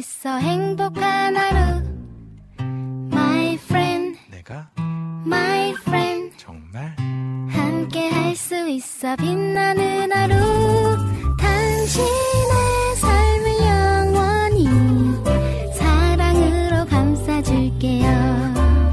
있어 행복한 하루 My friend 내가 My friend 정말 함께 할 수 있어 빛나는 하루 당신의 삶을 영원히 사랑으로 감싸줄게요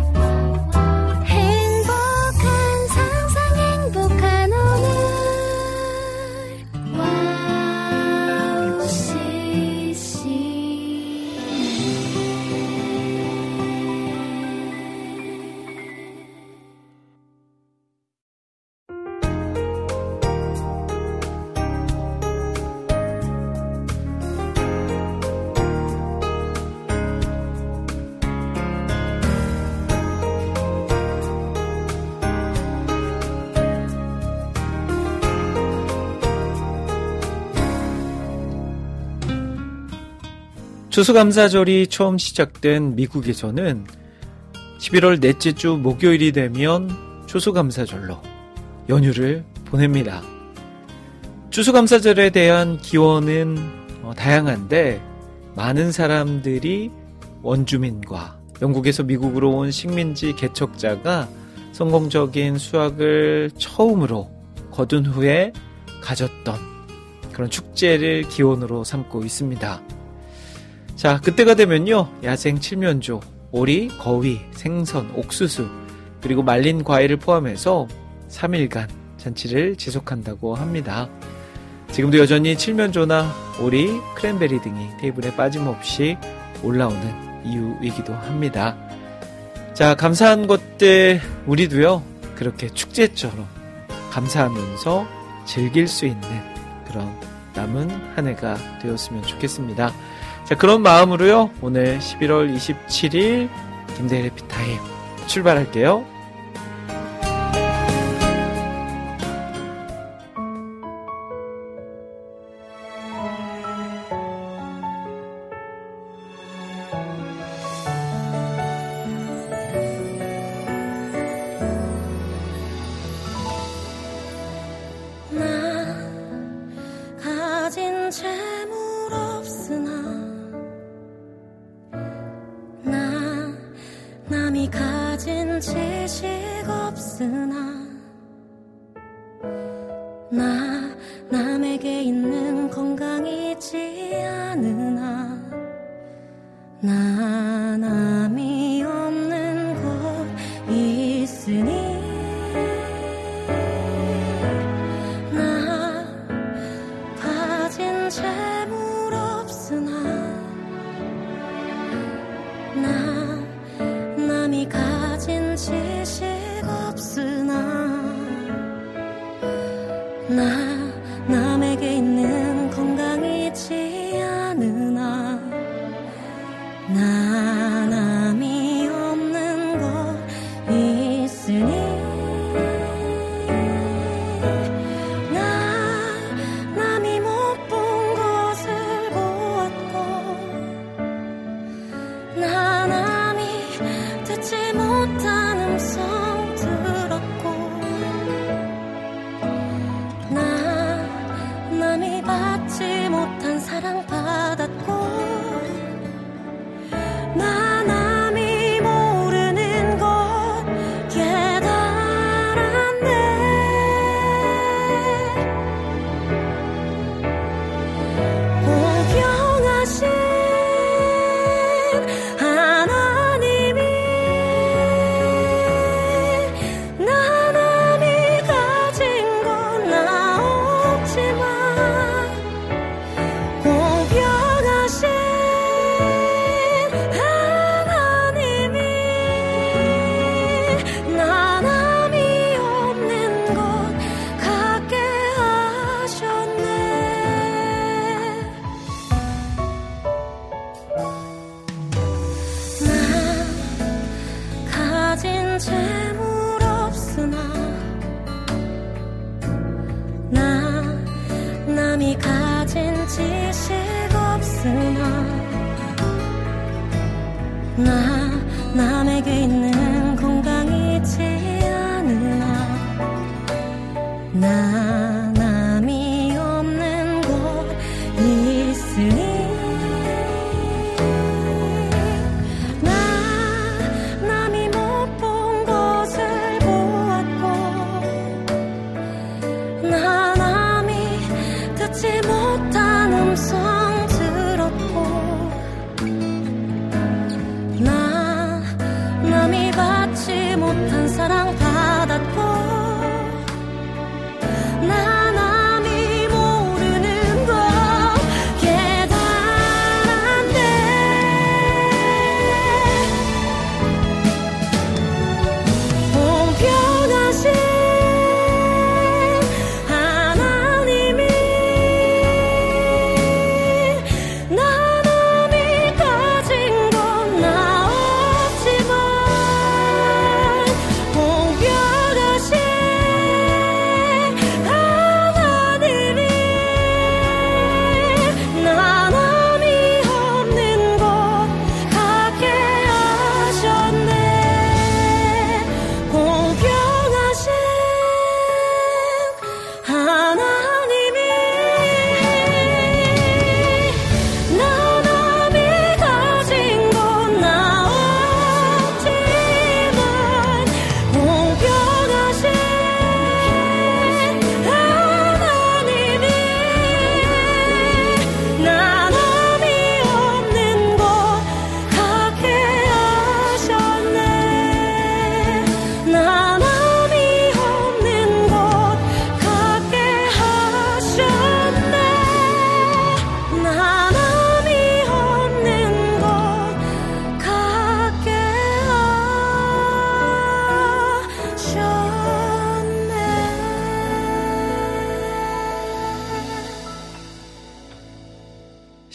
추수감사절이 처음 시작된 미국에서는 11월 넷째 주 목요일이 되면 추수감사절로 연휴를 보냅니다. 추수감사절에 대한 기원은 다양한데 많은 사람들이 원주민과 영국에서 미국으로 온 식민지 개척자가 성공적인 수확을 처음으로 거둔 후에 가졌던 그런 축제를 기원으로 삼고 있습니다. 자, 그때가 되면요, 야생 칠면조, 오리, 거위, 생선, 옥수수, 그리고 말린 과일을 포함해서 3일간 잔치를 지속한다고 합니다. 지금도 여전히 칠면조나 오리, 크랜베리 등이 테이블에 빠짐없이 올라오는 이유이기도 합니다. 자, 감사한 것들 우리도요, 그렇게 축제처럼 감사하면서 즐길 수 있는 그런 남은 한 해가 되었으면 좋겠습니다. 자, 그런 마음으로요, 오늘 11월 27일 김대일 해피타임 출발할게요. 남에게 있는 건강이지 않으나 나 남이 없는 곳 있으니 나 가진 재물 없으나 나 남이 가진 지식 없으나 나 남에게 있는 건강이지 않으나 나 남이 없는 곳 있으니 나 남이 못 본 것을 보았고 나 남이 듣지 못한 음성 들었고 남이 받지 못한 사랑 받았고 나 남이 모르는 것 깨달았네 공평하신 하나님이 나 남이 가진 건 나 없지만 공평하신 하나님이 나 남이 없는 것 갖게 하셨네 나 가진 재물 없으나 나 남이 가진 지식 없으나 나 남에게 있는 건강이지 않으나 나 남이 없는 곳 있으니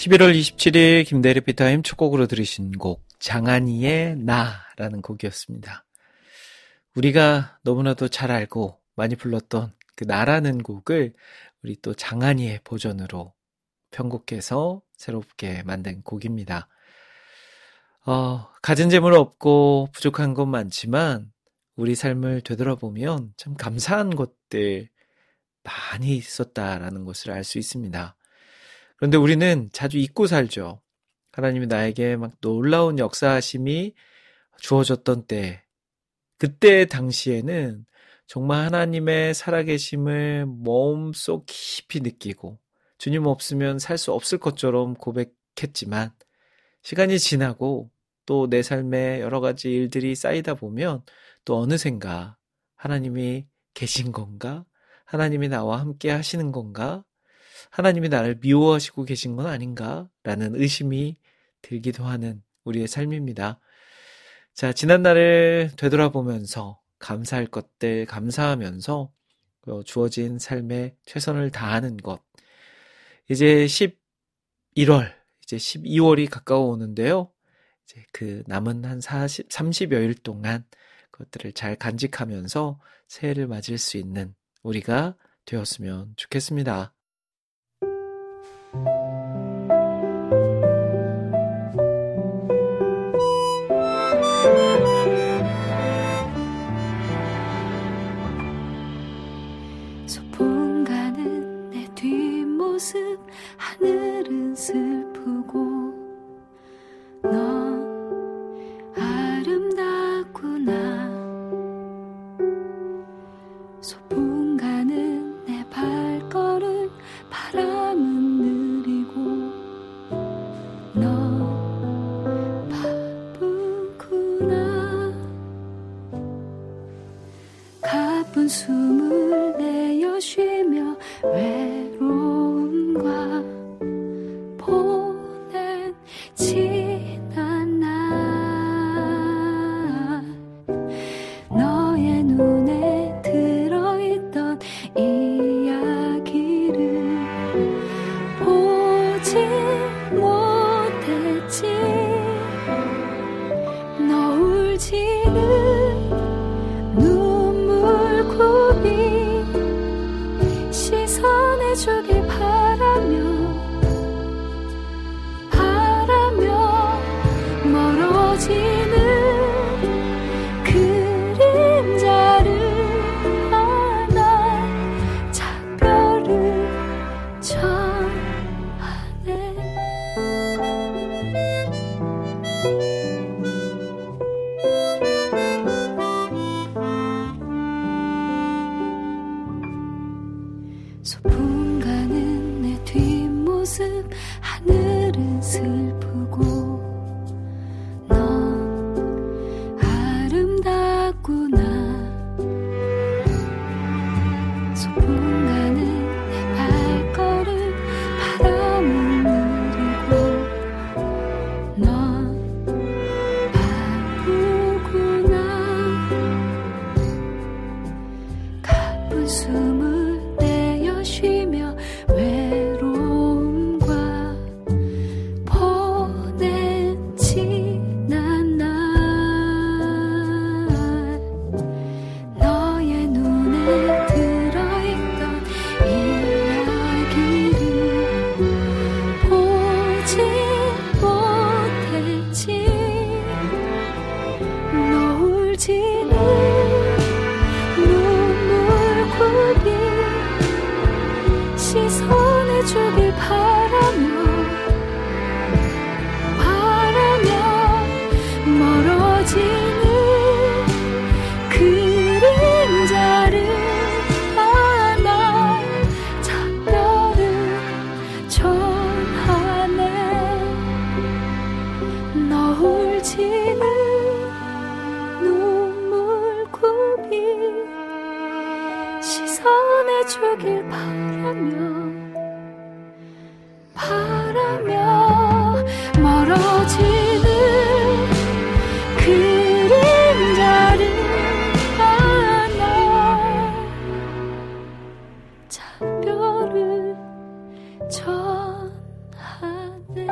11월 27일 김대리 피타임 첫 곡으로 들으신 곡 장한이의 나라는 곡이었습니다. 우리가 너무나도 잘 알고 많이 불렀던 그 나라는 곡을 우리 또 장한이의 버전으로 편곡해서 새롭게 만든 곡입니다. 가진 재물 없고 부족한 건 많지만 우리 삶을 되돌아보면 참 감사한 것들 많이 있었다라는 것을 알 수 있습니다. 그런데 우리는 자주 잊고 살죠. 하나님이 나에게 막 놀라운 역사하심이 주어졌던 때, 그때 당시에는 정말 하나님의 살아계심을 마음속 깊이 느끼고 주님 없으면 살 수 없을 것처럼 고백했지만 시간이 지나고 또 내 삶에 여러 가지 일들이 쌓이다 보면 또 어느샌가 하나님이 계신 건가? 하나님이 나와 함께 하시는 건가? 하나님이 나를 미워하시고 계신 건 아닌가? 라는 의심이 들기도 하는 우리의 삶입니다. 자, 지난날을 되돌아보면서 감사할 것들 감사하면서 주어진 삶에 최선을 다하는 것. 이제 11월, 이제 12월이 가까워 오는데요. 이제 그 남은 한 30여일 동안 그것들을 잘 간직하면서 새해를 맞을 수 있는 우리가 되었으면 좋겠습니다. 소풍 가는 내 뒷모습 하늘은 슬프고 넌 아름답구나. 소풍 가는 내 발걸음 바람은 느리고 넌 바쁘구나. 가쁜 숨을 내어 쉬며 외로움과 보낸 지난 날 너의 눈에 들어있던 이야기를 보지 못했지. 너 울지는 눈물고비 시선해주길 바라며 멀어지는 그림자를 안아 작별을 전하네. 소풍 가는 내 뒷모습 하늘은 슬프고 넌 아름답구나. 소풍 가는 내 발걸음 바람은 느리고 넌 바쁘구나. 가쁜 숨을 내어 쉬며 외로움과 보낸 지난 날 너의 눈에 들어있던 이야기를 보지 못했지. 너 울지는 눈물고비 시선해주길 바라며 멀어지는 그림자를 안아 작별을 전하네. 너 울지는 눈물고비 시선해주길 바라며 멀어지는 그림자를 안아 작별을 전하네.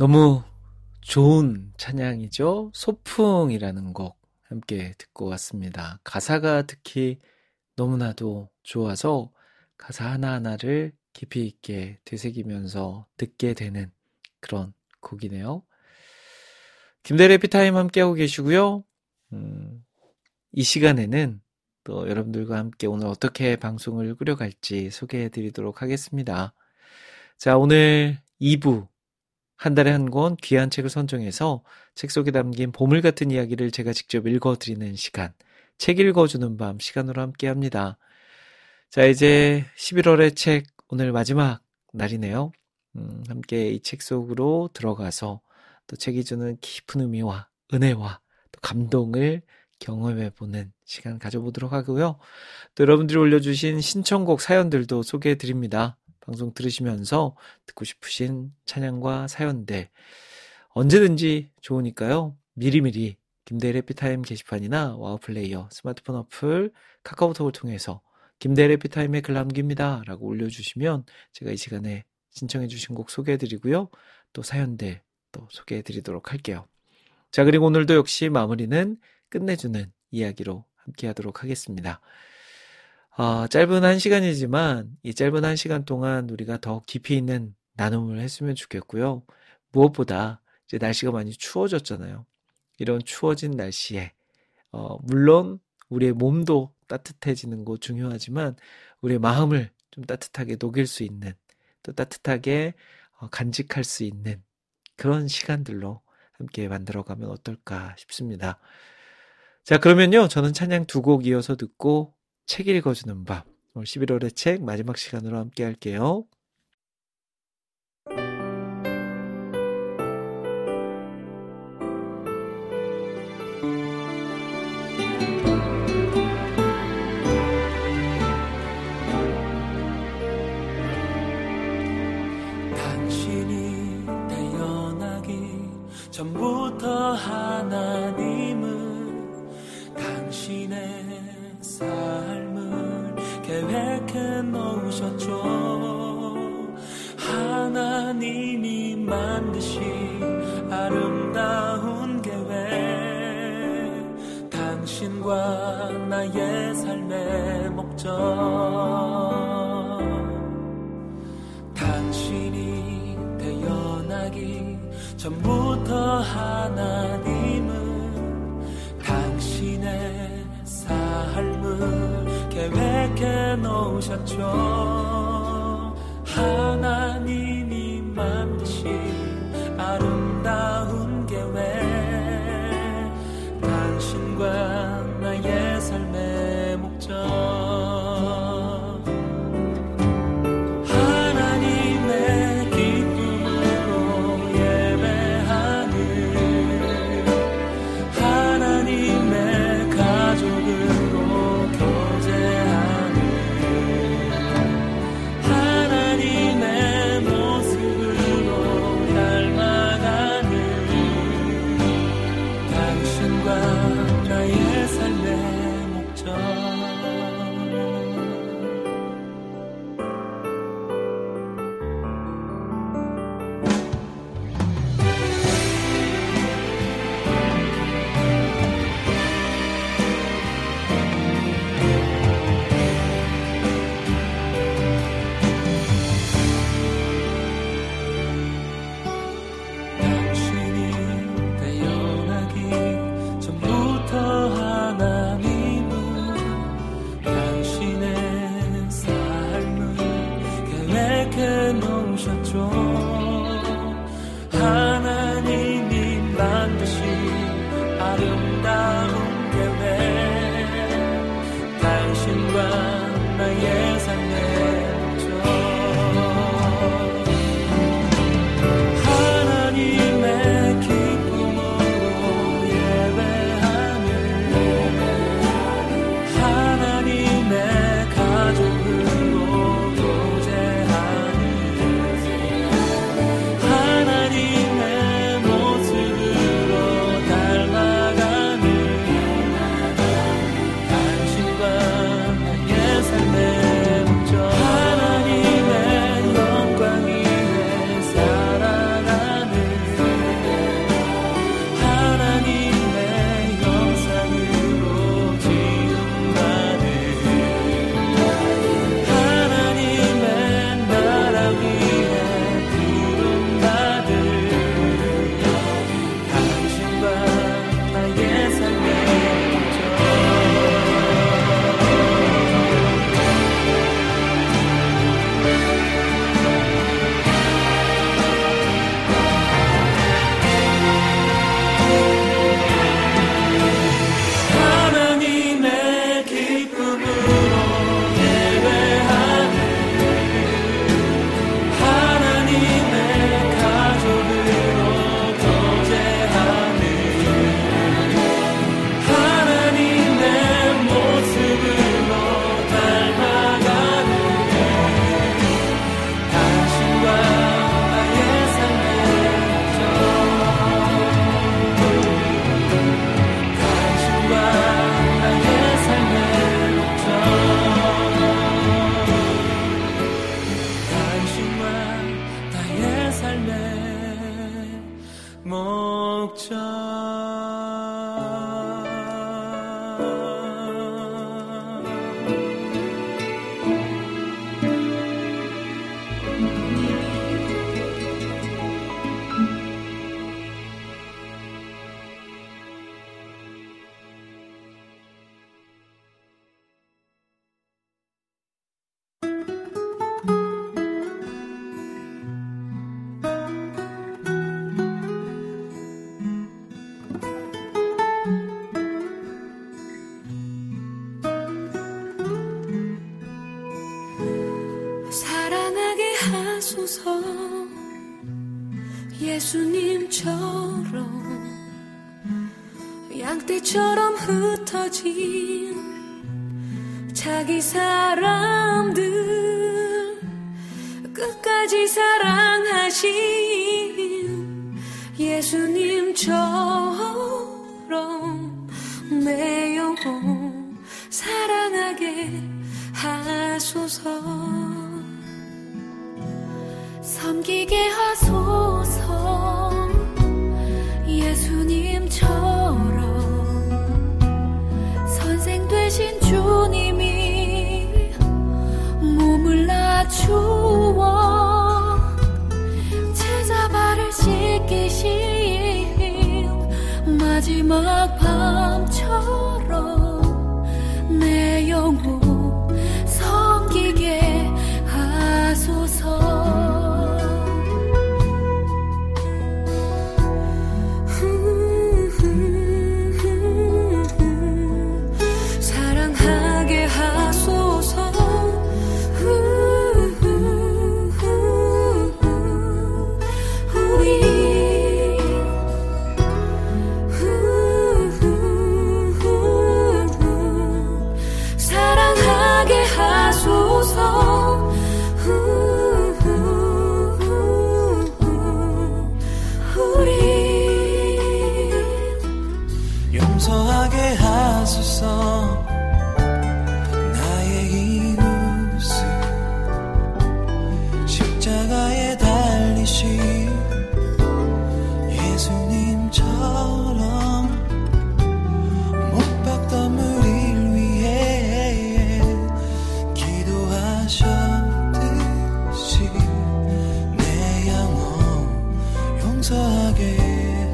너무 좋은 찬양이죠. 소풍이라는 곡 함께 듣고 왔습니다. 가사가 특히 너무나도 좋아서 가사 하나하나를 깊이 있게 되새기면서 듣게 되는 그런 곡이네요. 김대래 해피타임 함께하고 계시고요. 이 시간에는 또 여러분들과 함께 오늘 어떻게 방송을 꾸려갈지 소개해드리도록 하겠습니다. 자, 오늘 2부 한 달에 한 권 귀한 책을 선정해서 책 속에 담긴 보물 같은 이야기를 제가 직접 읽어드리는 시간, 책 읽어주는 밤 시간으로 함께합니다. 자, 이제 11월의 책 오늘 마지막 날이네요. 함께 이 책 속으로 들어가서 또 책이 주는 깊은 의미와 은혜와 또 감동을 경험해보는 시간 가져보도록 하고요. 또 여러분들이 올려주신 신청곡 사연들도 소개해드립니다. 방송 들으시면서 듣고 싶으신 찬양과 사연들 언제든지 좋으니까요. 미리미리 김대일 해피타임 게시판이나 와우플레이어 스마트폰 어플 카카오톡을 통해서 김대일 해피타임에 글 남깁니다 라고 올려주시면 제가 이 시간에 신청해 주신 곡 소개해드리고요. 또 사연들 또 소개해드리도록 할게요. 자, 그리고 오늘도 역시 마무리는 끝내주는 이야기로 함께 하도록 하겠습니다. 짧은 1시간이지만 이 짧은 1시간 동안 우리가 더 깊이 있는 나눔을 했으면 좋겠고요. 무엇보다 이제 날씨가 많이 추워졌잖아요. 이런 추워진 날씨에 물론 우리의 몸도 따뜻해지는 거 중요하지만 우리의 마음을 좀 따뜻하게 녹일 수 있는 또 따뜻하게 간직할 수 있는 그런 시간들로 함께 만들어가면 어떨까 싶습니다. 자, 그러면요. 저는 찬양 2곡 이어서 듣고 책 읽어주는 밤, 오늘 11월의 책 마지막 시간으로 함께 할게요. 당신이 태어나기 전부터 하나님은 당신의 삶을 계획해 놓으셨죠. 하나님이 만드신 아름다운 계획, 당신과 나의 삶의 목적. 당신이 태어나기 전부터 하나님은 당신의 삶을 계획해 놓으셨죠. 하나님이 만드신 아름다운 계획, 당신과 나의 삶의 목적. 나의 삶의 목적. 예수님처럼 양떼처럼 흩어진 자기 사람들 끝까지 사랑하신 예수님처럼 내 영혼 사랑하게 하소서. 섬기게 하소서. 예수님처럼 선생 되신 주님이 몸을 낮추어 제자 발을 씻기신 마지막 밤처럼 내 영혼 섬기게 하소서. 용서하게 하소서. 나의 이 모습 십자가에 달리신 예수님처럼 못 박던 우릴 위해 기도하셨듯이 내 영혼 용서하게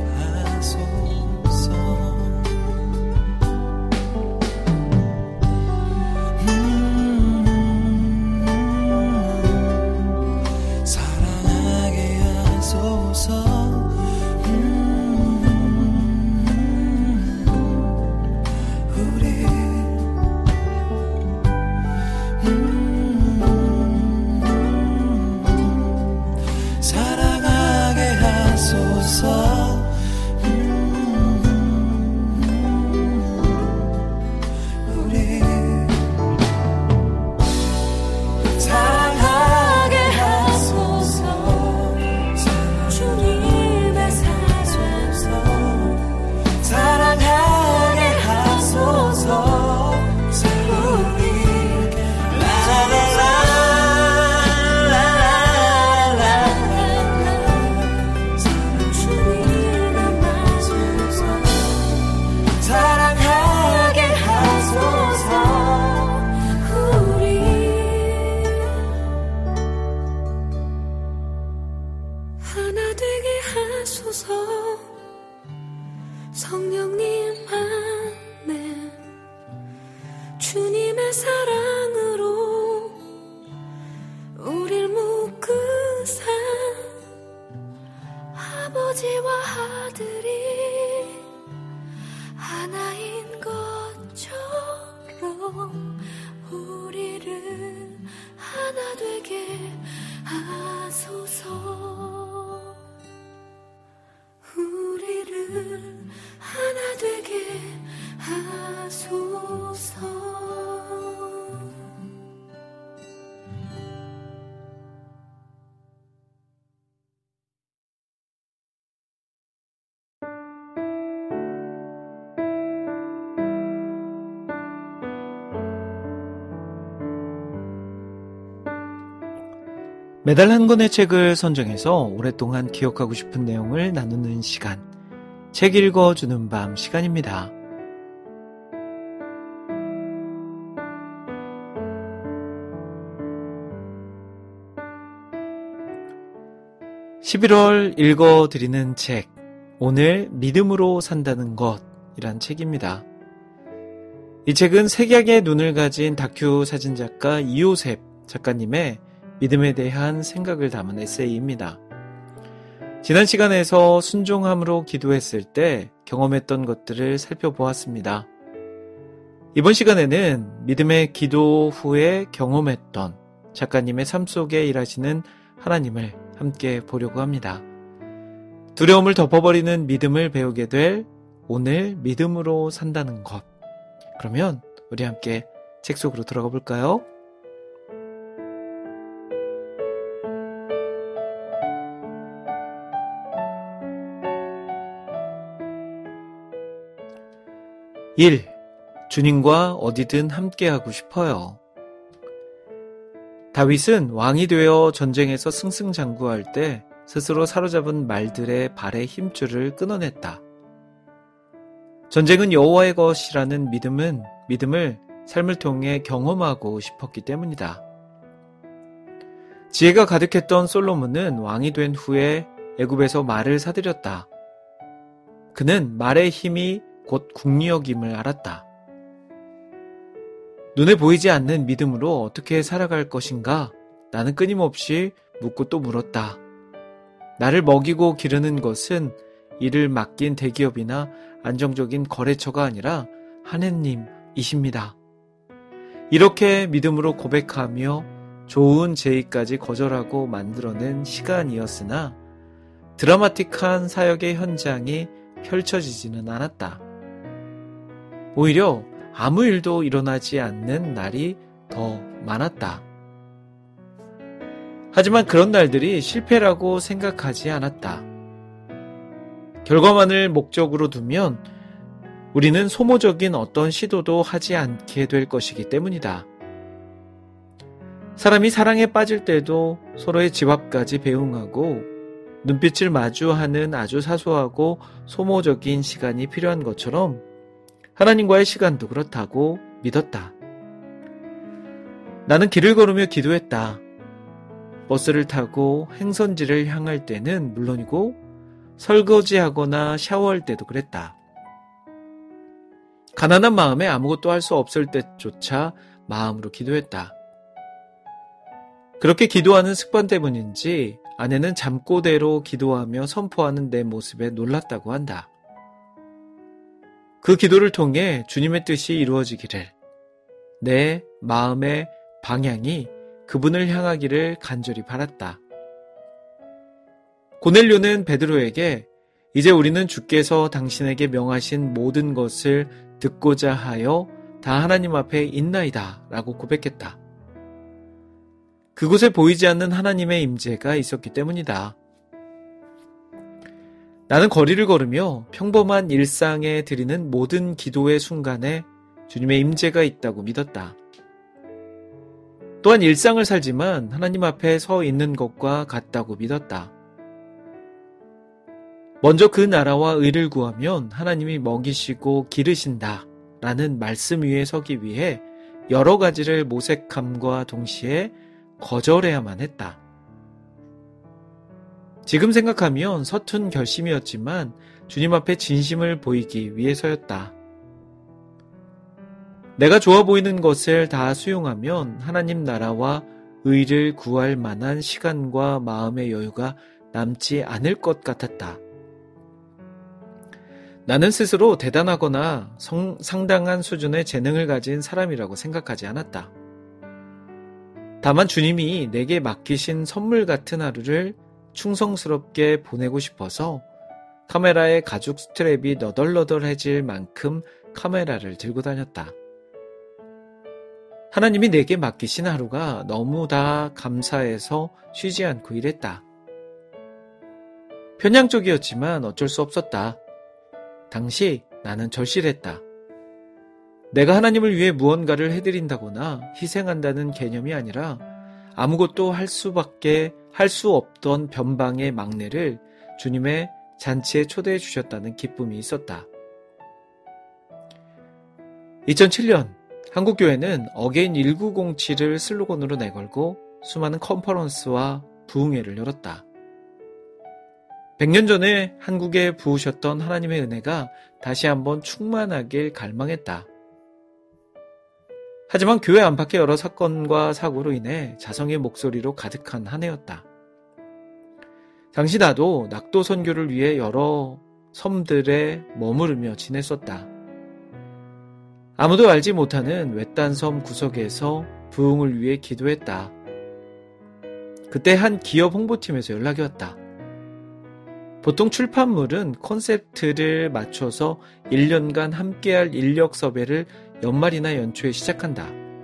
매달 한 권의 책을 선정해서 오랫동안 기억하고 싶은 내용을 나누는 시간, 책 읽어주는 밤 시간입니다. (11월) 읽어드리는 책, 오늘 믿음으로 산다는 것이란 책입니다. 이 책은 색약의 눈을 가진 다큐 사진작가 이요셉 작가님의 믿음에 대한 생각을 담은 에세이입니다. 지난 시간에서 순종함으로 기도했을 때 경험했던 것들을 살펴보았습니다. 이번 시간에는 믿음의 기도 후에 경험했던 작가님의 삶 속에 일하시는 하나님을 함께 보려고 합니다. 두려움을 덮어버리는 믿음을 배우게 될 오늘 믿음으로 산다는 것. 그러면 우리 함께 책 속으로 들어가 볼까요? (1) 주님과 어디든 함께하고 싶어요. 다윗은 왕이 되어 전쟁에서 승승장구할 때 스스로 사로잡은 말들의 발의 힘줄을 끊어냈다. 전쟁은 여호와의 것이라는 믿음을 삶을 통해 경험하고 싶었기 때문이다. 지혜가 가득했던 솔로몬은 왕이 된 후에 애굽에서 말을 사들였다. 그는 말의 힘이 곧 국력임을 알았다. 눈에 보이지 않는 믿음으로 어떻게 살아갈 것인가? 나는 끊임없이 묻고 또 물었다. 나를 먹이고 기르는 것은 이를 맡긴 대기업이나 안정적인 거래처가 아니라 하느님이십니다. 이렇게 믿음으로 고백하며 좋은 제의까지 거절하고 만들어낸 시간이었으나 드라마틱한 사역의 현장이 펼쳐지지는 않았다. 오히려 아무 일도 일어나지 않는 날이 더 많았다. 하지만 그런 날들이 실패라고 생각하지 않았다. 결과만을 목적으로 두면 우리는 소모적인 어떤 시도도 하지 않게 될 것이기 때문이다. 사람이 사랑에 빠질 때도 서로의 집 앞까지 배웅하고 눈빛을 마주하는 아주 사소하고 소모적인 시간이 필요한 것처럼 하나님과의 시간도 그렇다고 믿었다. 나는 길을 걸으며 기도했다. 버스를 타고 행선지를 향할 때는 물론이고 설거지하거나 샤워할 때도 그랬다. 가난한 마음에 아무것도 할 수 없을 때조차 마음으로 기도했다. 그렇게 기도하는 습관 때문인지 아내는 잠꼬대로 기도하며 선포하는 내 모습에 놀랐다고 한다. 그 기도를 통해 주님의 뜻이 이루어지기를, 내 마음의 방향이 그분을 향하기를 간절히 바랐다. 고넬료는 베드로에게 이제 우리는 주께서 당신에게 명하신 모든 것을 듣고자 하여 다 하나님 앞에 있나이다 라고 고백했다. 그곳에 보이지 않는 하나님의 임재가 있었기 때문이다. 나는 거리를 걸으며 평범한 일상에 드리는 모든 기도의 순간에 주님의 임재가 있다고 믿었다. 또한 일상을 살지만 하나님 앞에 서 있는 것과 같다고 믿었다. 먼저 그 나라와 의를 구하면 하나님이 먹이시고 기르신다 라는 말씀 위에 서기 위해 여러 가지를 모색함과 동시에 거절해야만 했다. 지금 생각하면 서툰 결심이었지만 주님 앞에 진심을 보이기 위해서였다. 내가 좋아 보이는 것을 다 수용하면 하나님 나라와 의를 구할 만한 시간과 마음의 여유가 남지 않을 것 같았다. 나는 스스로 대단하거나 상당한 수준의 재능을 가진 사람이라고 생각하지 않았다. 다만 주님이 내게 맡기신 선물 같은 하루를 충성스럽게 보내고 싶어서 카메라에 가죽 스트랩이 너덜너덜해질 만큼 카메라를 들고 다녔다. 하나님이 내게 맡기신 하루가 너무 다 감사해서 쉬지 않고 일했다. 편향적이었지만 어쩔 수 없었다. 당시 나는 절실했다. 내가 하나님을 위해 무언가를 해드린다거나 희생한다는 개념이 아니라 아무것도 할 수 없던 변방의 막내를 주님의 잔치에 초대해 주셨다는 기쁨이 있었다. 2007년 한국교회는 어게인 1907을 슬로건으로 내걸고 수많은 컨퍼런스와 부흥회를 열었다. 100년 전에 한국에 부으셨던 하나님의 은혜가 다시 한번 충만하길 갈망했다. 하지만 교회 안팎의 여러 사건과 사고로 인해 자성의 목소리로 가득한 한 해였다. 당시 나도 낙도 선교를 위해 여러 섬들에 머무르며 지냈었다. 아무도 알지 못하는 외딴 섬 구석에서 부흥을 위해 기도했다. 그때 한 기업 홍보팀에서 연락이 왔다. 보통 출판물은 콘셉트를 맞춰서 1년간 함께할 인력 섭외를 연말이나 연초에 시작한다.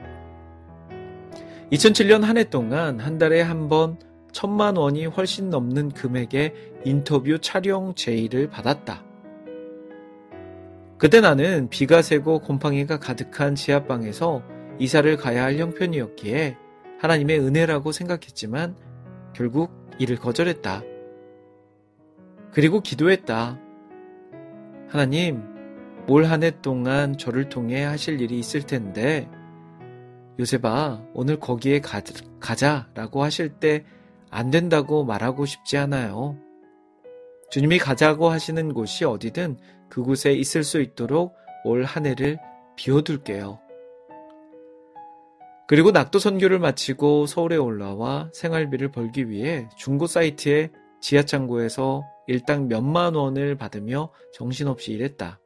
2007년 한 해 동안 한 달에 한 번 1,000만 원이 훨씬 넘는 금액의 인터뷰 촬영 제의를 받았다. 그때 나는 비가 새고 곰팡이가 가득한 지하방에서 이사를 가야 할 형편이었기에 하나님의 은혜라고 생각했지만 결국 이를 거절했다. 그리고 기도했다. 하나님, 올 한 해 동안 저를 통해 하실 일이 있을 텐데 요셉아, 오늘 거기에 가자라고 하실 때 안 된다고 말하고 싶지 않아요. 주님이 가자고 하시는 곳이 어디든 그곳에 있을 수 있도록 올 한 해를 비워둘게요. 그리고 낙도 선교를 마치고 서울에 올라와 생활비를 벌기 위해 중고 사이트의 지하창고에서 일당 몇만 원을 받으며 정신없이 일했다.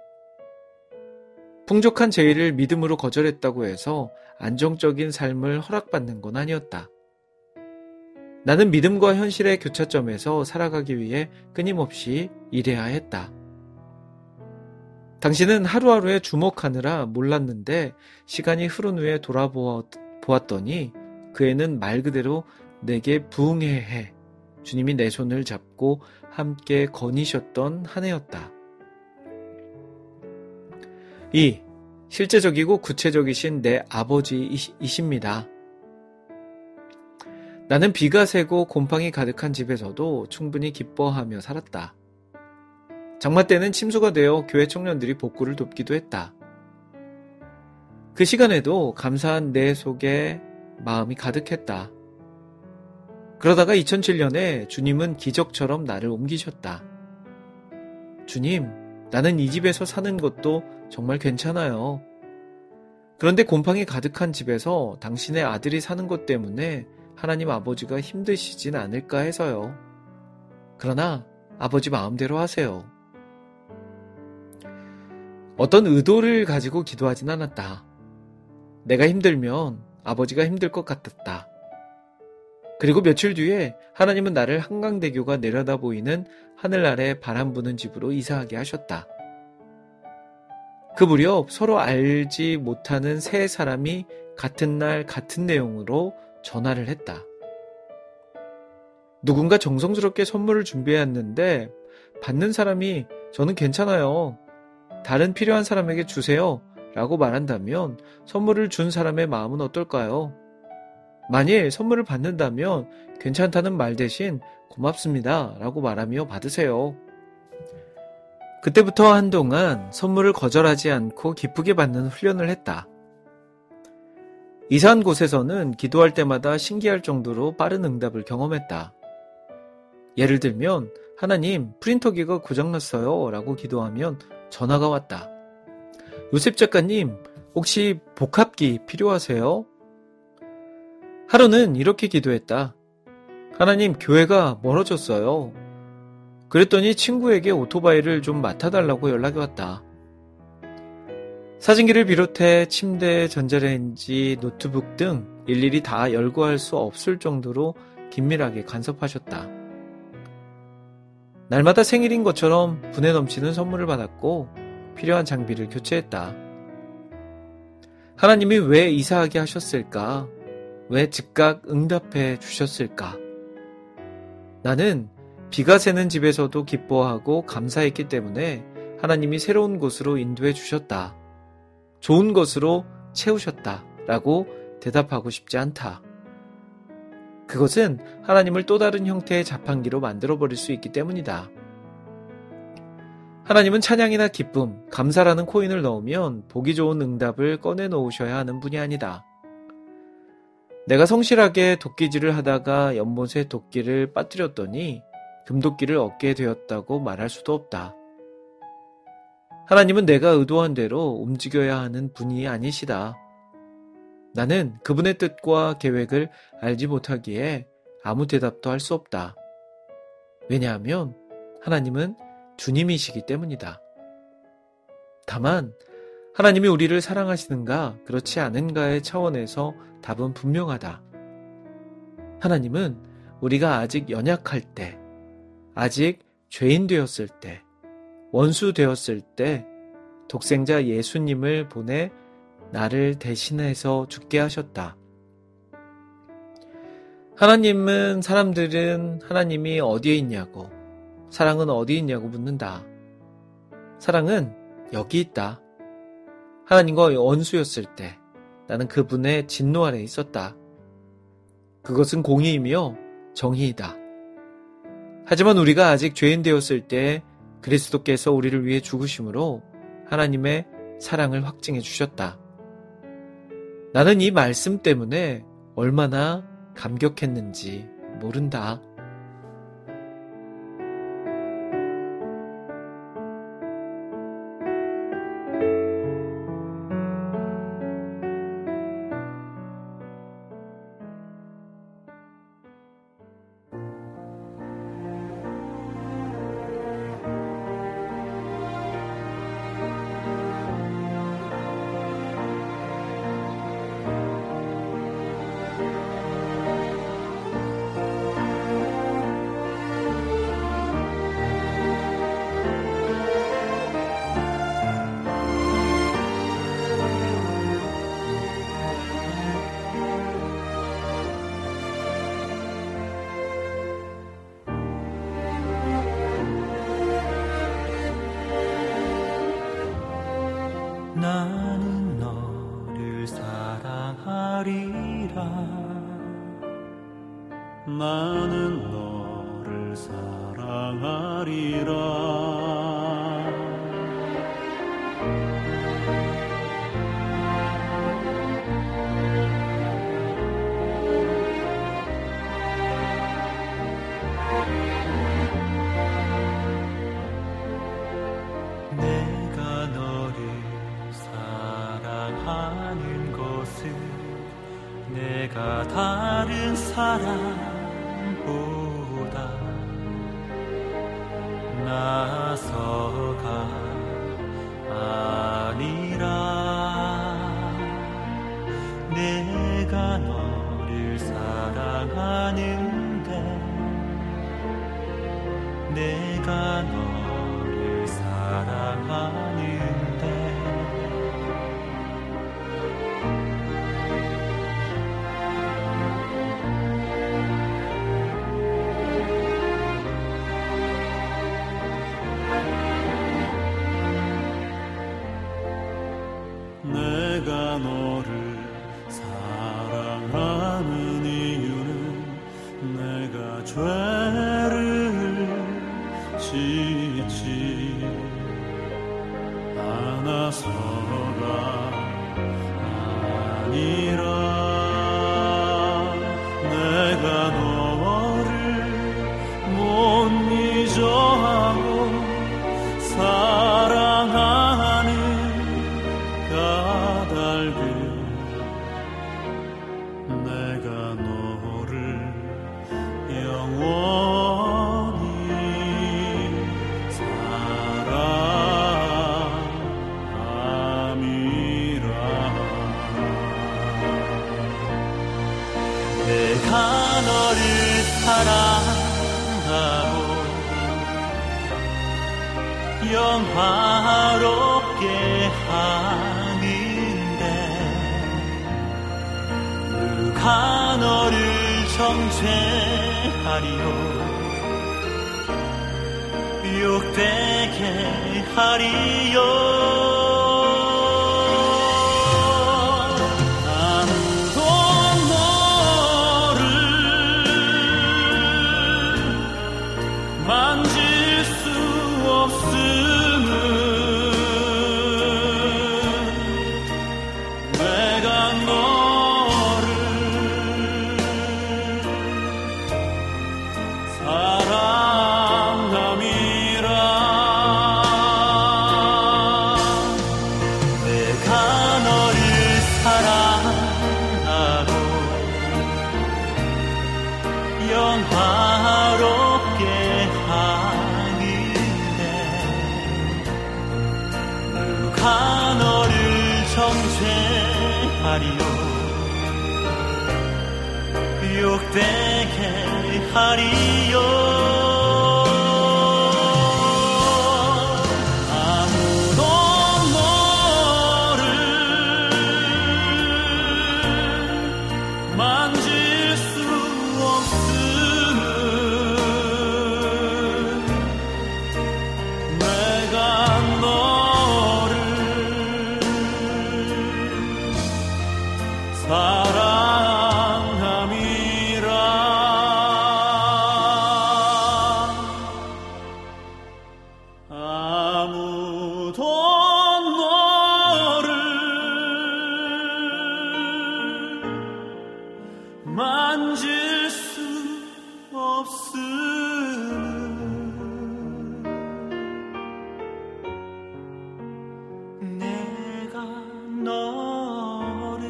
풍족한 제의를 믿음으로 거절했다고 해서 안정적인 삶을 허락받는 건 아니었다. 나는 믿음과 현실의 교차점에서 살아가기 위해 끊임없이 일해야 했다. 당신은 하루하루에 주목하느라 몰랐는데 시간이 흐른 후에 돌아보았더니 그 애는 말 그대로 내게 부응해 주님이 내 손을 잡고 함께 거니셨던 한 해였다. 2. 실제적이고 구체적이신 내 아버지이십니다. 나는 비가 새고 곰팡이 가득한 집에서도 충분히 기뻐하며 살았다. 장마 때는 침수가 되어 교회 청년들이 복구를 돕기도 했다. 그 시간에도 감사한 내 속에 마음이 가득했다. 그러다가 2007년에 주님은 기적처럼 나를 옮기셨다. 주님, 나는 이 집에서 사는 것도 정말 괜찮아요. 그런데 곰팡이 가득한 집에서 당신의 아들이 사는 것 때문에 하나님 아버지가 힘드시진 않을까 해서요. 그러나 아버지 마음대로 하세요. 어떤 의도를 가지고 기도하진 않았다. 내가 힘들면 아버지가 힘들 것 같았다. 그리고 며칠 뒤에 하나님은 나를 한강대교가 내려다 보이는 하늘 아래 바람 부는 집으로 이사하게 하셨다. 그 무렵 서로 알지 못하는 세 사람이 같은 날 같은 내용으로 전화를 했다. 누군가 정성스럽게 선물을 준비했는데 받는 사람이 저는 괜찮아요. 다른 필요한 사람에게 주세요. 라고 말한다면 선물을 준 사람의 마음은 어떨까요? 만일 선물을 받는다면 괜찮다는 말 대신 고맙습니다. 라고 말하며 받으세요. 그때부터 한동안 선물을 거절하지 않고 기쁘게 받는 훈련을 했다. 이사한 곳에서는 기도할 때마다 신기할 정도로 빠른 응답을 경험했다. 예를 들면 하나님, 프린터기가 고장났어요 라고 기도하면 전화가 왔다. 요셉 작가님, 혹시 복합기 필요하세요? 하루는 이렇게 기도했다. 하나님, 교회가 멀어졌어요. 그랬더니 친구에게 오토바이를 좀 맡아달라고 연락이 왔다. 사진기를 비롯해 침대, 전자레인지, 노트북 등 일일이 다 열거할 수 없을 정도로 긴밀하게 간섭하셨다. 날마다 생일인 것처럼 분에 넘치는 선물을 받았고 필요한 장비를 교체했다. 하나님이 왜 이사하게 하셨을까? 왜 즉각 응답해 주셨을까? 나는 비가 새는 집에서도 기뻐하고 감사했기 때문에 하나님이 새로운 곳으로 인도해 주셨다. 좋은 것으로 채우셨다. 라고 대답하고 싶지 않다. 그것은 하나님을 또 다른 형태의 자판기로 만들어버릴 수 있기 때문이다. 하나님은 찬양이나 기쁨, 감사라는 코인을 넣으면 보기 좋은 응답을 꺼내놓으셔야 하는 분이 아니다. 내가 성실하게 도끼질을 하다가 연못에 도끼를 빠뜨렸더니 금도끼를 얻게 되었다고 말할 수도 없다. 하나님은 내가 의도한 대로 움직여야 하는 분이 아니시다. 나는 그분의 뜻과 계획을 알지 못하기에 아무 대답도 할 수 없다. 왜냐하면 하나님은 주님이시기 때문이다. 다만 하나님이 우리를 사랑하시는가 그렇지 않은가의 차원에서 답은 분명하다. 하나님은 우리가 아직 연약할 때, 아직 죄인 되었을 때, 원수 되었을 때 독생자 예수님을 보내 나를 대신해서 죽게 하셨다. 사람들은 하나님이 어디에 있냐고, 사랑은 어디 있냐고 묻는다. 사랑은 여기 있다. 하나님과 원수였을 때 나는 그분의 진노 아래 있었다. 그것은 공의이며 정의이다. 하지만 우리가 아직 죄인 되었을 때 그리스도께서 우리를 위해 죽으심으로 하나님의 사랑을 확증해 주셨다. 나는 이 말씀 때문에 얼마나 감격했는지 모른다. 나는 너를 사랑하리라. 나는 너를 사랑하리라. 내가 너를 사랑하는 것은 내가 다른 사람보다 나서가 아니라. 내가 너를 사랑하는데 내가 너를 사랑하는데 내가 너를 사랑하는 이유는 내가 죄를 짓지 않아서가 아니라. 내가 너를 못 잊어하고 사랑하는 까닭은 내가 너를 영원히 사랑함이라. 내가 너를 사랑하고 영화롭게 하는데 누가 너를 정죄하리요. 욕되게 하리요. 아무도 너를 만질 수 없음은 내가 너를 사랑함이라. 내가 너를 사랑하고 영화롭게 하는데 누가 너를 정죄하리요. 욕되게 하리요. 아무도 너를 만질 수 없으면 내가 너를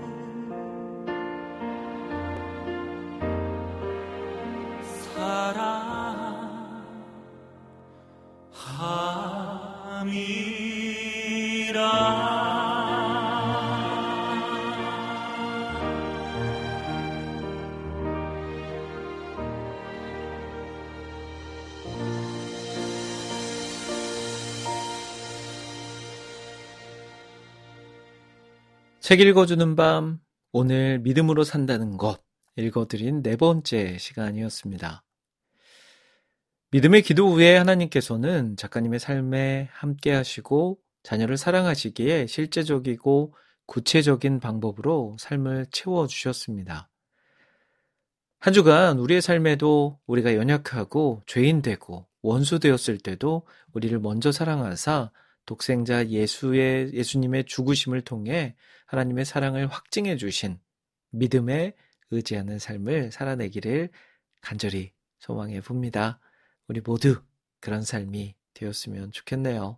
책 읽어주는 밤, 오늘 믿음으로 산다는 것 읽어드린 4번째 시간이었습니다. 믿음의 기도 후에 하나님께서는 작가님의 삶에 함께 하시고 자녀를 사랑하시기에 실제적이고 구체적인 방법으로 삶을 채워주셨습니다. 한 주간 우리의 삶에도 우리가 연약하고 죄인되고 원수되었을 때도 우리를 먼저 사랑하사 독생자 예수님의 죽으심을 통해 하나님의 사랑을 확증해 주신 믿음에 의지하는 삶을 살아내기를 간절히 소망해 봅니다. 우리 모두 그런 삶이 되었으면 좋겠네요.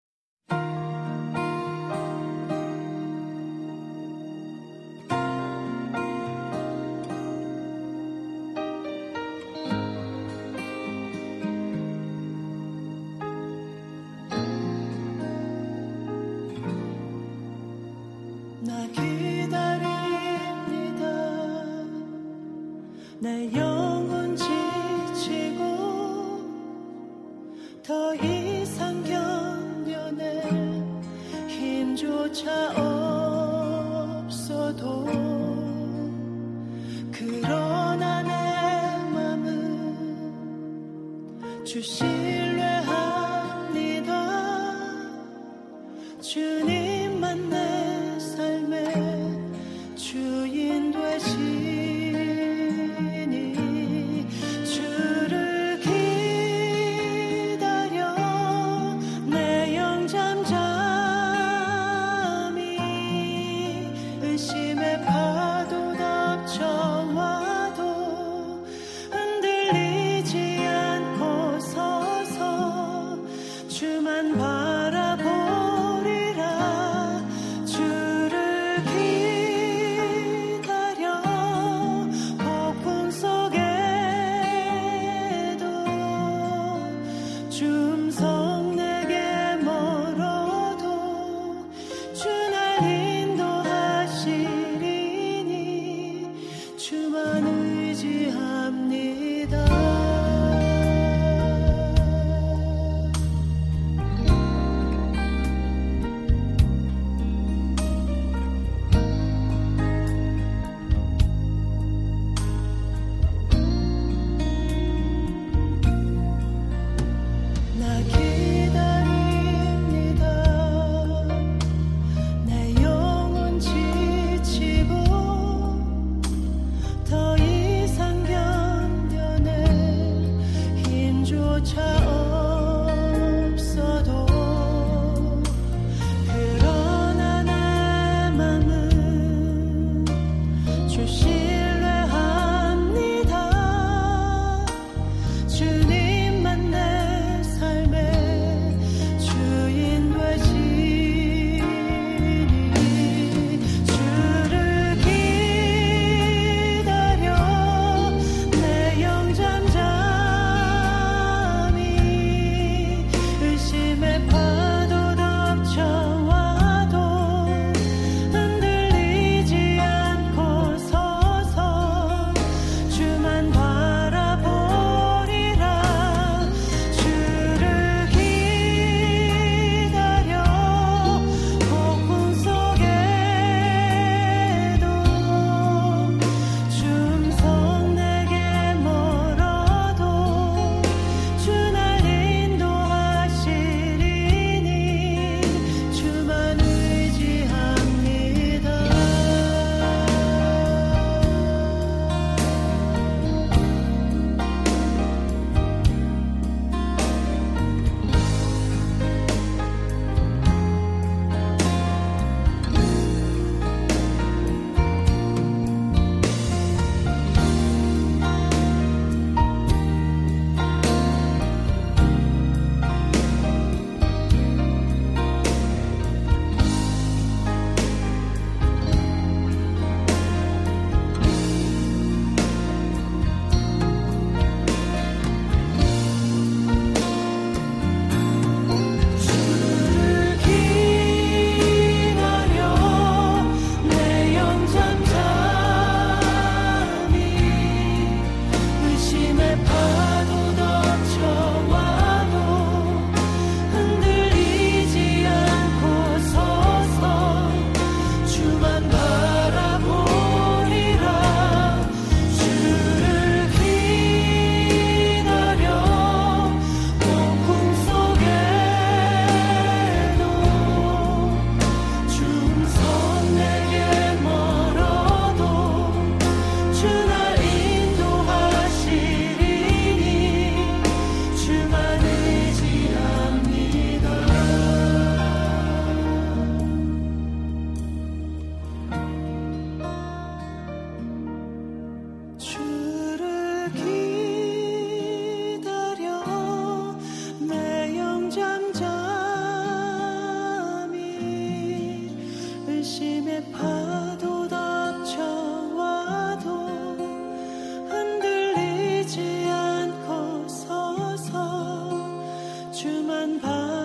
나 기다립니다. 내 영혼 지치고 더 이상 견뎌낼 힘조차 없어도 그러나 내 맘은 주 신뢰합니다. 주님만 내 삶의 주인 되시니 주를 기다려 내 영 잠잠히 의심의 파도 덮쳐와도 흔들리지 않고 서서 주만 바라보리라. 주를 기다려 폭풍 속에도 주 음성 내게 멀어도 주 날 인도하시리니 주만 의지합니다. 근심의 파도 덮쳐와도 흔들리지 않고 서서 주만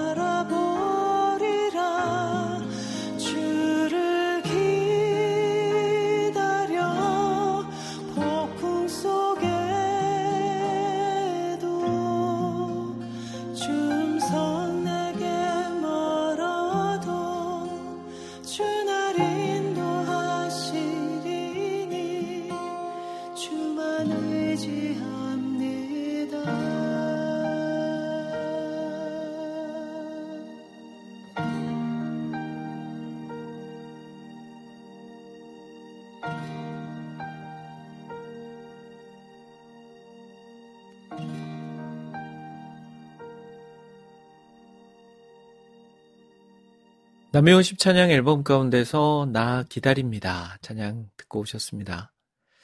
바라보리라. 주를 기다려 폭풍 속에도 줌성 내게 멀어도 주 날 인도하시리니 주만 의지합니다. 남해온 10찬양 앨범 가운데서 나 기다립니다. 찬양 듣고 오셨습니다.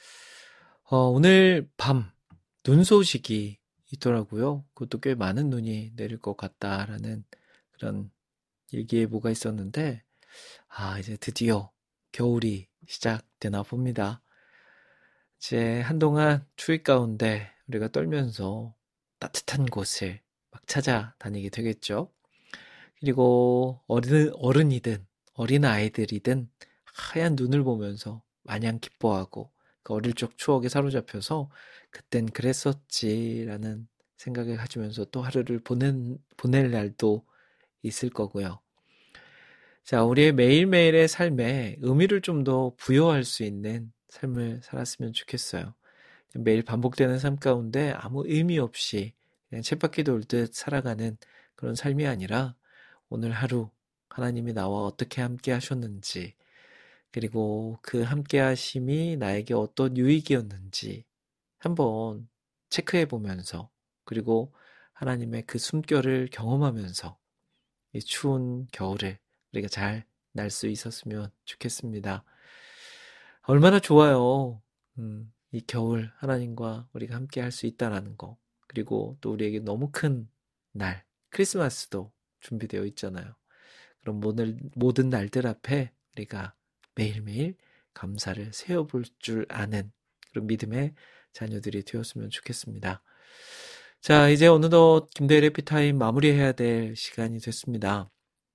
오늘 밤 눈 소식이 있더라고요. 그것도 꽤 많은 눈이 내릴 것 같다라는 그런 일기예보가 있었는데, 이제 드디어 겨울이 시작되나 봅니다. 이제 한동안 추위 가운데 우리가 떨면서 따뜻한 곳을 막 찾아다니게 되겠죠. 그리고 어른이든 어린아이들이든 하얀 눈을 보면서 마냥 기뻐하고 그 어릴 적 추억에 사로잡혀서 그땐 그랬었지라는 생각을 가지면서 또 하루를 보낼 날도 있을 거고요. 자, 우리의 매일매일의 삶에 의미를 좀 더 부여할 수 있는 삶을 살았으면 좋겠어요. 매일 반복되는 삶 가운데 아무 의미 없이 그냥 쳇바퀴 돌듯 살아가는 그런 삶이 아니라 오늘 하루 하나님이 나와 어떻게 함께 하셨는지, 그리고 그 함께 하심이 나에게 어떤 유익이었는지 한번 체크해 보면서, 그리고 하나님의 그 숨결을 경험하면서 이 추운 겨울을 우리가 잘 날 수 있었으면 좋겠습니다. 얼마나 좋아요. 이 겨울 하나님과 우리가 함께 할 수 있다라는 거. 그리고 또 우리에게 너무 큰 날, 크리스마스도 준비되어 있잖아요. 그럼 모든 날들 앞에 우리가 매일매일 감사를 세어볼 줄 아는 그런 믿음의 자녀들이 되었으면 좋겠습니다. 자, 이제 어느덧 김대일 해피타임 마무리해야 될 시간이 됐습니다.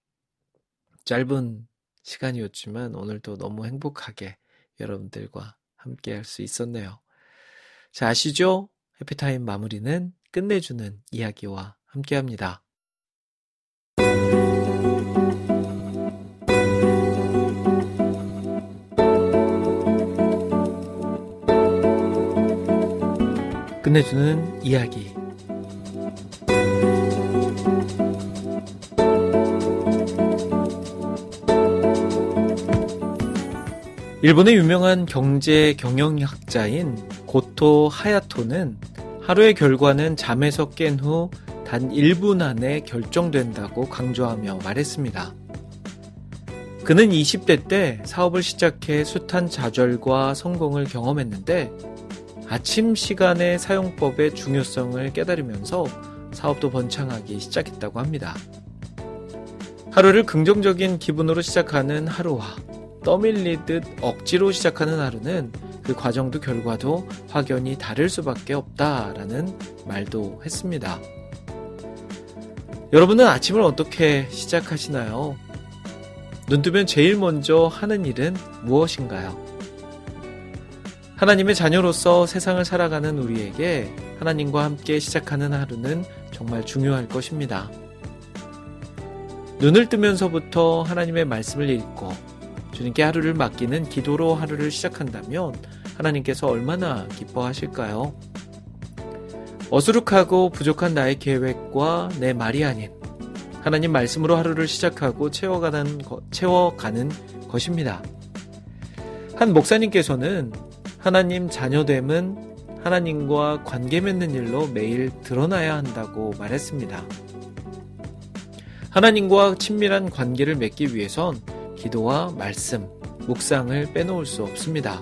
짧은 시간이었지만 오늘도 너무 행복하게 여러분들과 함께 할 수 있었네요. 자, 아시죠? 해피타임 마무리는 끝내주는 이야기와 함께합니다. 끝내주는 이야기. 일본의 유명한 경제 경영학자인 고토 하야토는 하루의 결과는 잠에서 깬 후 단 1분 안에 결정된다고 강조하며 말했습니다. 그는 20대 때 사업을 시작해 숱한 좌절과 성공을 경험했는데 아침 시간의 사용법의 중요성을 깨달으면서 사업도 번창하기 시작했다고 합니다. 하루를 긍정적인 기분으로 시작하는 하루와 떠밀리듯 억지로 시작하는 하루는 그 과정도 결과도 확연히 다를 수밖에 없다라는 말도 했습니다. 여러분은 아침을 어떻게 시작하시나요? 눈뜨면 제일 먼저 하는 일은 무엇인가요? 하나님의 자녀로서 세상을 살아가는 우리에게 하나님과 함께 시작하는 하루는 정말 중요할 것입니다. 눈을 뜨면서부터 하나님의 말씀을 읽고 주님께 하루를 맡기는 기도로 하루를 시작한다면 하나님께서 얼마나 기뻐하실까요? 어수룩하고 부족한 나의 계획과 내 말이 아닌 하나님 말씀으로 하루를 시작하고 채워가는 것입니다. 한 목사님께서는 하나님 자녀됨은 하나님과 관계 맺는 일로 매일 드러나야 한다고 말했습니다. 하나님과 친밀한 관계를 맺기 위해선 기도와 말씀, 묵상을 빼놓을 수 없습니다.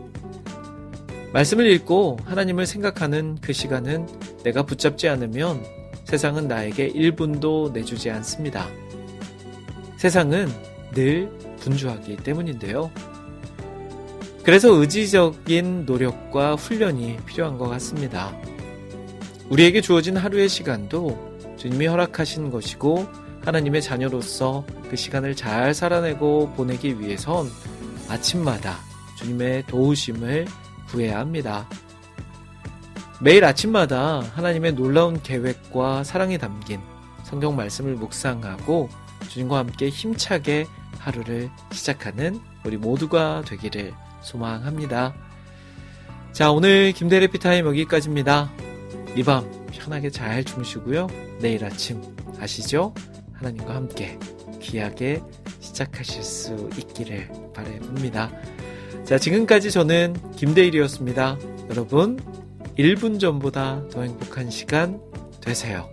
말씀을 읽고 하나님을 생각하는 그 시간은 내가 붙잡지 않으면 세상은 나에게 1분도 내주지 않습니다. 세상은 늘 분주하기 때문인데요. 그래서 의지적인 노력과 훈련이 필요한 것 같습니다. 우리에게 주어진 하루의 시간도 주님이 허락하신 것이고 하나님의 자녀로서 그 시간을 잘 살아내고 보내기 위해선 아침마다 주님의 도우심을 구해야 합니다. 매일 아침마다 하나님의 놀라운 계획과 사랑이 담긴 성경 말씀을 묵상하고 주님과 함께 힘차게 하루를 시작하는 우리 모두가 되기를 소망합니다. 자, 오늘 김대래 피타임 여기까지입니다. 이 밤 편하게 잘 주무시고요. 내일 아침 아시죠? 하나님과 함께 귀하게 시작하실 수 있기를 바라봅니다. 자, 지금까지 저는 김대일이었습니다. 여러분 1분 전보다 더 행복한 시간 되세요.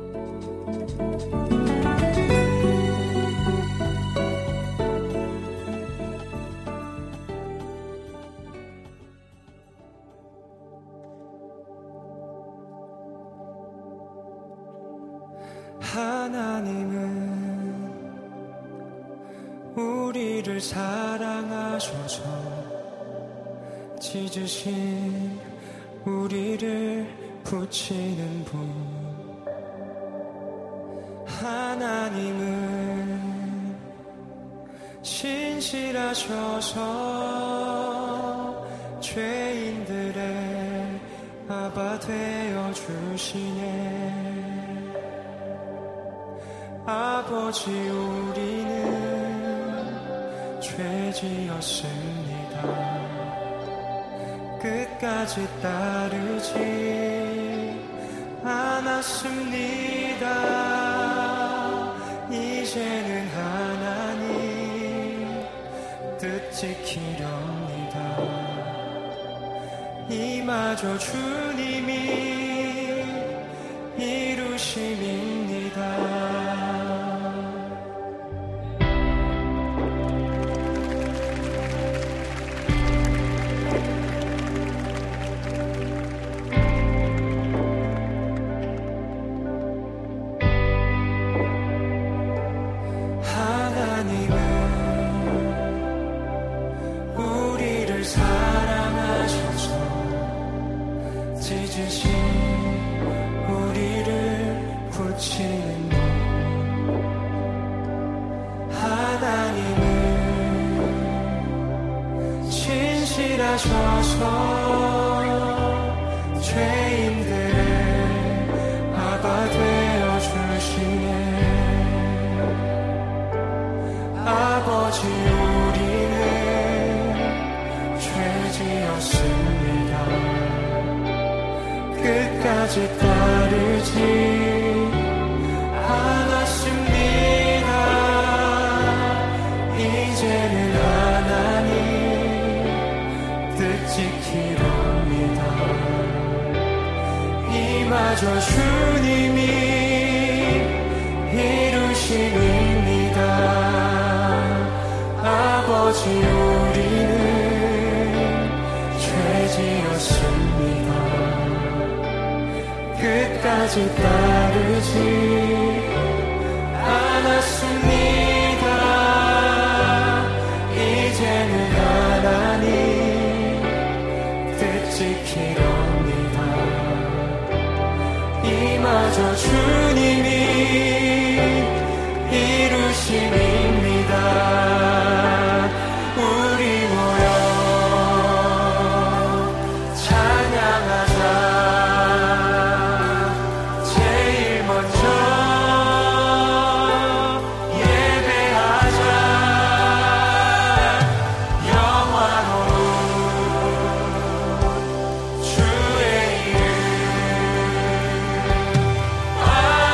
하나님은 우리를 사랑하셔서 찢으신 우리를 붙이는 분. 하나님은 신실하셔서 죄인들의 아바 되어 주시네. 아버지, 우리는 죄 지었습니다. 끝까지 따르지 않았습니다. 이제는 하나님 뜻 지키렵니다. 이마저 주님이 이루심입니다. 찢으신 우리를 붙이는 분. 하나님은 신실하셔서 죄인들의 아바 되어 주시네. 아버지, 우리는 죄 지었습니다. 끝까지 따르지 않았습니다. 이제는 하나님 뜻 지키렵니다. 이마저 주님이 이루심입니다. 아버지, 우리는 죄 지었습니다. 끝까지 따르지 않았습니다. 이제는 하나님 뜻 지키렵니다. 이마저 주님이 이루심입니다. 우리 모여 찬양하자. 아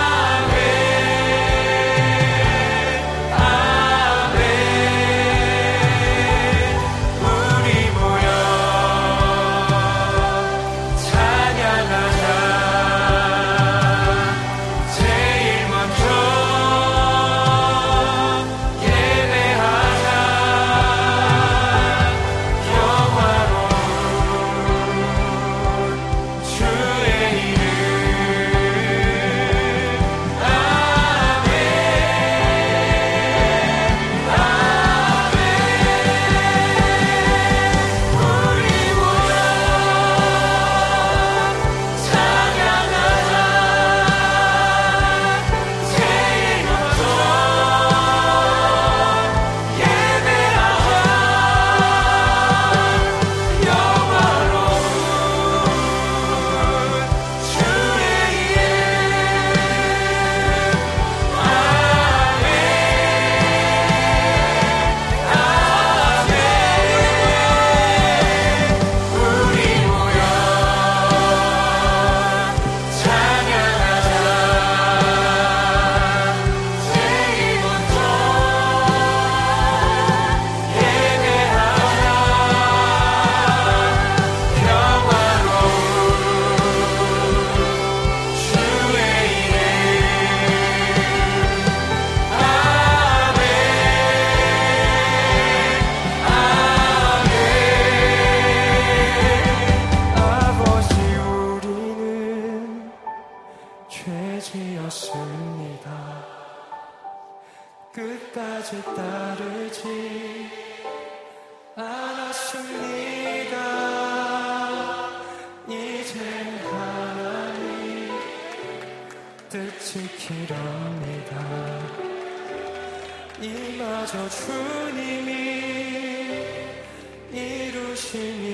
이루시렵니다. 이마저 주님이 이루시니